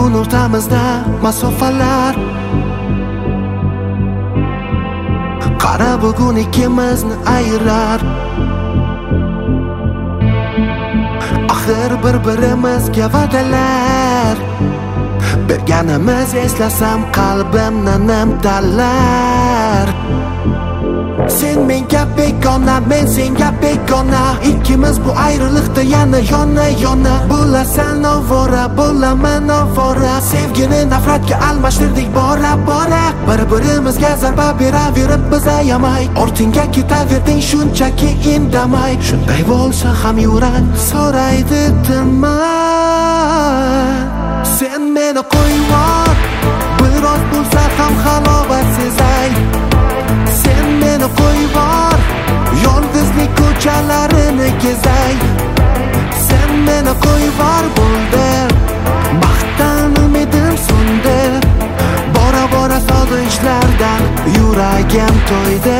bugun o'rtamizda masofalar. Qara bugun ikkimizni ayirar. Axir bir-birimizga va'dalar berganimiz eslasam qalbimni nimtalar. Sen menga begona, men senga begona. Ikkimiz bu ayriliqda yana yona-yona. Bo'lasan ovora, bo'laman ovora. Sevgini nafratga almashtirdik bora-bora. Bir-birimizga zarba beraverib biz ayamay, ortingga ketaverding shunchaki indamay. Shunday bo'lsa ham yurak so'raydi tinmay. Sen meni qo'yvor, biroz bo'lsa ham halovat sezay. Sen meni qo'yvor, yolg'izlik ko'chalarini kezay. Sen meni qo'yvor bo'ldi, baxtdan umidim so'ndi. Bora-bora sog'inchlardan yuragim to'ydi.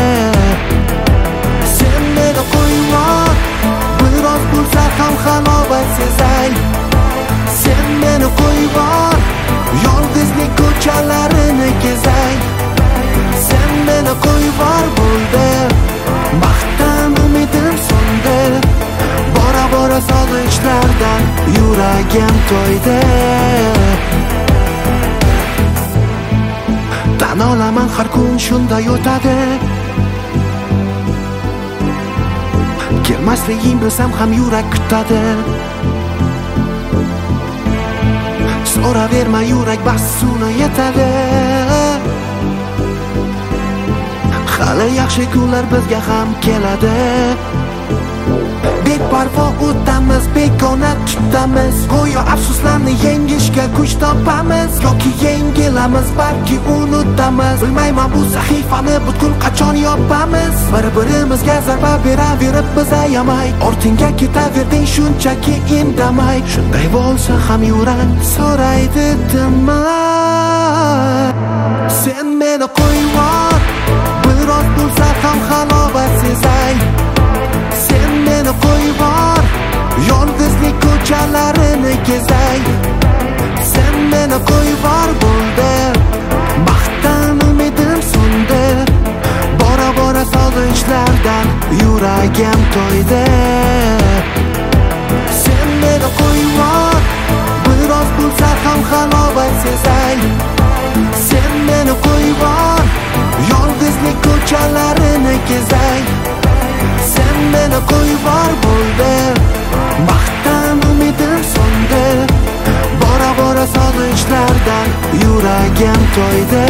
Sen meni qo'yvor, biroz bo'lsa ham halovat sezay. Sen meni qo'yvor, yolg'izlik ko'chalarini kezay. Sen meni qo'yvor bo'ldi, baxtdan umidim so'ndi. Bora-bora sog'inchlardan yuragim to'ydi. Tan olaman har kun shunday o'tadi. Kelmasliging bilsam ham yurak kutadi. So'raverma, yurak bas suvni yetadi. Hali yaxshi kunlar bizga ham keladi. Beparvo o'tamiz, begona tutamiz. Go'yo afsuslarni yengishga kuch topamiz. Yoki yengilamiz, balki unutamiz. Bilmayman bu sahifani butkul qachon yopamiz. Bir-birimizga zarba beraverib biz ayamay, ortingga ketaverding shunchaki indamay. Shunday bo'lsa ham yurak so'raydi tinmay. Sen meni qo'yvor, biroz bo'lsa ham halovat sezay. Sen meni qo'yvor, yolg'izlik ko'chalarini kezay. Sen meni qo'yvor bo'ldi, baxtdan umidim so'ndi. Bora-bora sog'inchlardan yuragim to'ydi. Sen meni qo'yvor, biroz bo'lsa ham halovat sezay. Sen meni qo'yvor, yolg'izlik ko'chalarini kezay. Sen meni qo'yvor bo'ldi, baxtdan umidim so'ndi. Bora-bora sog'inchlardan yuragim to'ydi.